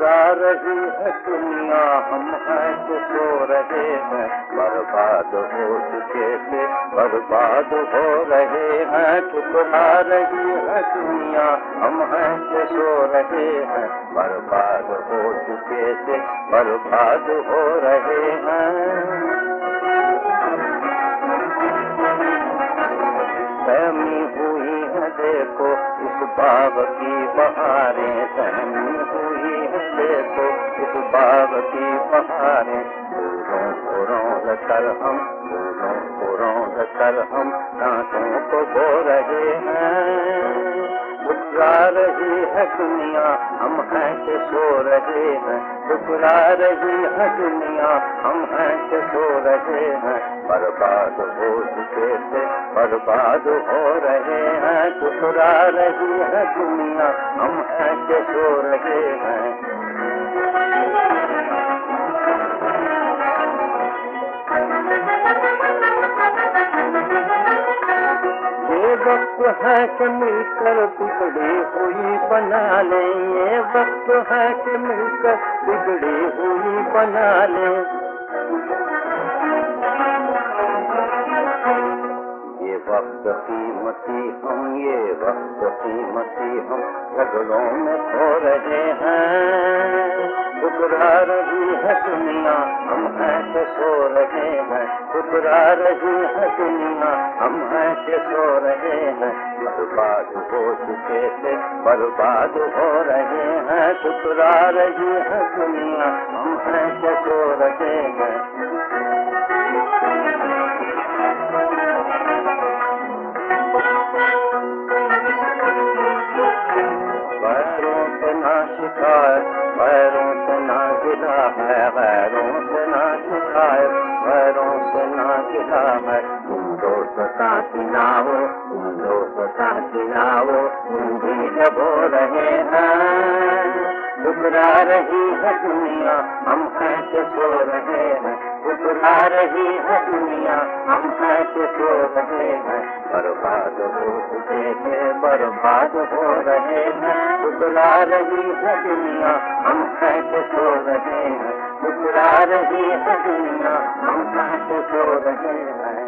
ठुकरा रही है दुनिया, हम हैं जो सो रहे हैं, बर्बाद हो चुके थे, बर्बाद हो रहे हैं। ठुकरा रही है दुनिया, हम हैं जो सो रहे हैं, बर्बाद हो चुके थे, बर्बाद हो रहे हैं। सहमी हुई है देखो इस बाग की बहारें, सहमी हुई है देखो इस बाग की बहारें। फूलों को रौंद कर हम, फूलों को रौंद कर हम कांटों को बो रहे हैं। ठुकरा रही है दुनिया, हम हैं कि सो रहे हैं, ठुकरा रही है दुनिया, हम हैं कि सो रहे हैं। बर्बाद हो चुके थे, बर्बाद हो रहे हैं। ठुकरा रही है दुनिया, हम हैं कि सो रहे हैं। ये वक्त है कि मिलकर बिगड़ी हुई बना लें, ये वक्त है कि मिलकर बिगड़ी हुई बना लें। ये वक्त कीमती हम, ये वक्त कीमती हम झगड़ों में खो रहे हैं। ठुकरा रही है दुनिया, हम हैं कि सो रहे हैं, ठुकरा रही है दुनिया, हम हैं कि सो रहे हैं। बर्बाद हो चुके थे, बर्बाद हो रहे हैं। ठुकरा रही है दुनिया, हम हैं कि सो रहे हैं। गैरों से ना शिकायत, गैरों से ना गिला है, गैरों से ना शिकायत, गैरों से ना गिला है। तुम दोस्त साथी ना हो, तुम दोस्त साथी ना हो, तुम भी जब हो रहे हैं। ठुकरा रही है दुनिया, हम हैं कि सो रहे हैं, ठुकरा रही है दुनिया, हम हैं कि सो रहे हैं। बर्बाद हो चुके थे, बर्बाद हो रहे हैं। ठुकरा रही है दुनिया, हम हैं कि सो रहे हैं, ठुकरा रही है दुनिया, हम हैं कि सो रहे हैं।